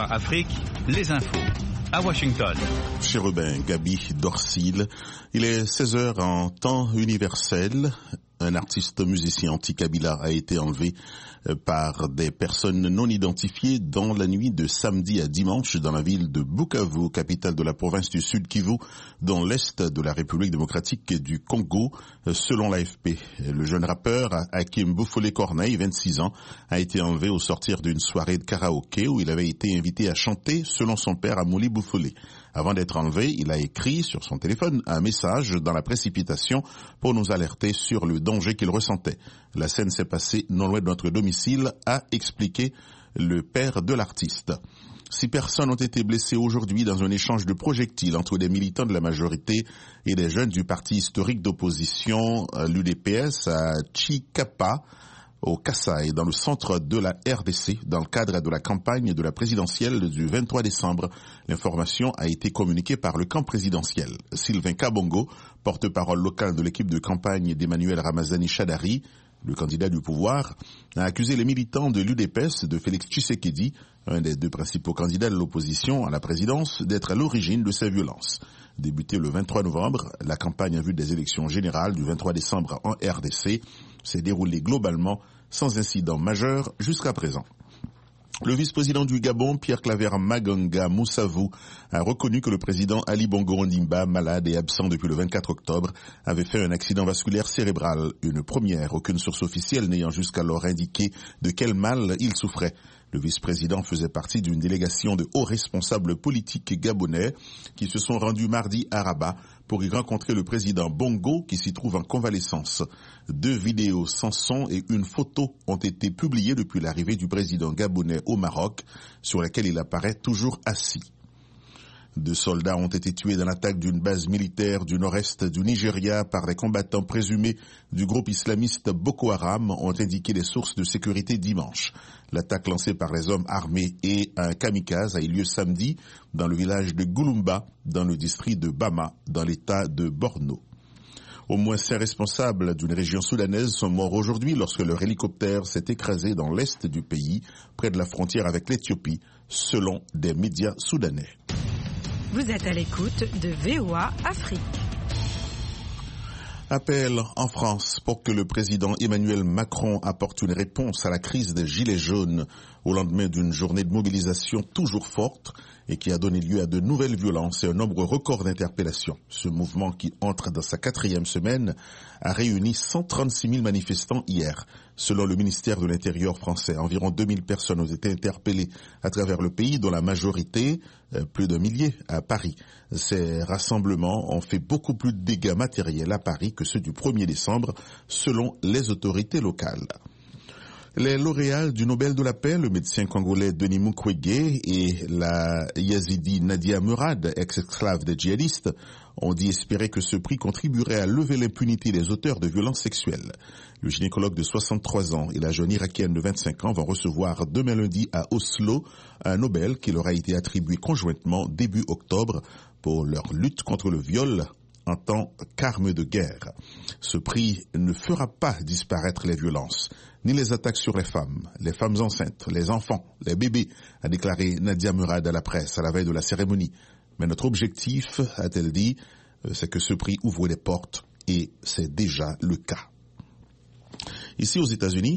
VOA Afrique, les infos. À Washington. Chérubin Gabi Dorsil, il est 16h en temps universel. Un artiste musicien anti-Kabila a été enlevé par des personnes non identifiées dans la nuit de samedi à dimanche dans la ville de Bukavu, capitale de la province du Sud Kivu, dans l'est de la République démocratique du Congo, selon l'AFP. Le jeune rappeur Hakim Boufoulé Corneille, 26 ans, a été enlevé au sortir d'une soirée de karaoké où il avait été invité à chanter, selon son père Amouli Boufoulé. Avant d'être enlevé, il a écrit sur son téléphone un message dans la précipitation pour nous alerter sur le danger qu'il ressentait. La scène s'est passée non loin de notre domicile, a expliqué le père de l'artiste. 6 personnes ont été blessées aujourd'hui dans un échange de projectiles entre des militants de la majorité et des jeunes du parti historique d'opposition, l'UDPS, à Chikapa, au Kasaï, dans le centre de la RDC, dans le cadre de la campagne de la présidentielle du 23 décembre. L'information a été communiquée par le camp présidentiel. Sylvain Kabongo, porte-parole local de l'équipe de campagne d'Emmanuel Ramazani Chadari, le candidat du pouvoir, a accusé les militants de l'UDPS de Félix Tshisekedi, un des 2 principaux candidats de l'opposition à la présidence, d'être à l'origine de ces violences. Débutée le 23 novembre, la campagne en vue des élections générales du 23 décembre en RDC s'est déroulée globalement sans incident majeur jusqu'à présent. Le vice-président du Gabon, Pierre-Claver Maganga Moussavou, a reconnu que le président Ali Bongo Ondimba, malade et absent depuis le 24 octobre, avait fait un accident vasculaire cérébral, une première, aucune source officielle n'ayant jusqu'alors indiqué de quel mal il souffrait. Le vice-président faisait partie d'une délégation de hauts responsables politiques gabonais qui se sont rendus mardi à Rabat pour y rencontrer le président Bongo qui s'y trouve en convalescence. 2 vidéos sans son et une photo ont été publiées depuis l'arrivée du président gabonais au Maroc, sur laquelle il apparaît toujours assis. 2 soldats ont été tués dans l'attaque d'une base militaire du nord-est du Nigeria par des combattants présumés du groupe islamiste Boko Haram, ont indiqué les sources de sécurité dimanche. L'attaque lancée par les hommes armés et un kamikaze a eu lieu samedi dans le village de Gulumba, dans le district de Bama, dans l'état de Borno. Au moins 5 responsables d'une région soudanaise sont morts aujourd'hui lorsque leur hélicoptère s'est écrasé dans l'est du pays, près de la frontière avec l'Éthiopie, selon des médias soudanais. Vous êtes à l'écoute de VOA Afrique. Appel en France pour que le président Emmanuel Macron apporte une réponse à la crise des Gilets jaunes au lendemain d'une journée de mobilisation toujours forte et qui a donné lieu à de nouvelles violences et un nombre record d'interpellations. Ce mouvement, qui entre dans sa 4e semaine, a réuni 136 000 manifestants hier. Selon le ministère de l'Intérieur français, environ 2000 personnes ont été interpellées à travers le pays, dont la majorité, plus d'1 millier, à Paris. Ces rassemblements ont fait beaucoup plus de dégâts matériels à Paris que ceux du 1er décembre, selon les autorités locales. Les lauréats du Nobel de la paix, le médecin congolais Denis Mukwege et la Yazidi Nadia Murad, ex-esclave des djihadistes, ont dit espérer que ce prix contribuerait à lever l'impunité des auteurs de violences sexuelles. Le gynécologue de 63 ans et la jeune irakienne de 25 ans vont recevoir demain lundi à Oslo un Nobel qui leur a été attribué conjointement début octobre pour leur lutte contre le viol en tant qu'arme de guerre. Ce prix ne fera pas disparaître les violences, ni les attaques sur les femmes enceintes, les enfants, les bébés, a déclaré Nadia Murad à la presse à la veille de la cérémonie. Mais notre objectif, a-t-elle dit, c'est que ce prix ouvre les portes, et c'est déjà le cas. Ici aux États-Unis,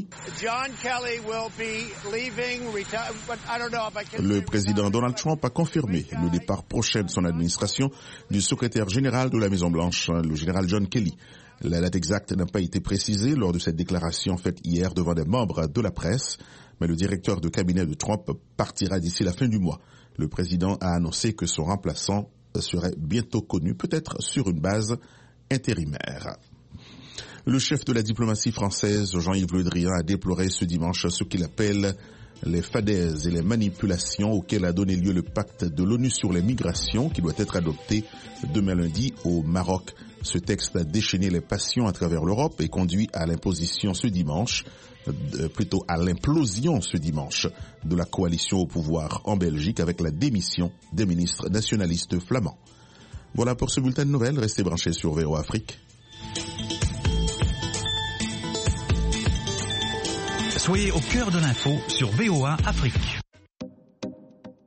le président Donald Trump a confirmé le départ prochain de son administration du secrétaire général de la Maison-Blanche, le général John Kelly. La date exacte n'a pas été précisée lors de cette déclaration faite hier devant des membres de la presse, mais le directeur de cabinet de Trump partira d'ici la fin du mois. Le président a annoncé que son remplaçant serait bientôt connu, peut-être sur une base intérimaire. Le chef de la diplomatie française, Jean-Yves Le Drian, a déploré ce dimanche ce qu'il appelle les fadaises et les manipulations auxquelles a donné lieu le pacte de l'ONU sur les migrations qui doit être adopté demain lundi au Maroc. Ce texte a déchaîné les passions à travers l'Europe et conduit à l'implosion ce dimanche de la coalition au pouvoir en Belgique avec la démission des ministres nationalistes flamands. Voilà pour ce bulletin de nouvelles. Restez branchés sur VOA Afrique. Soyez au cœur de l'info sur VOA Afrique.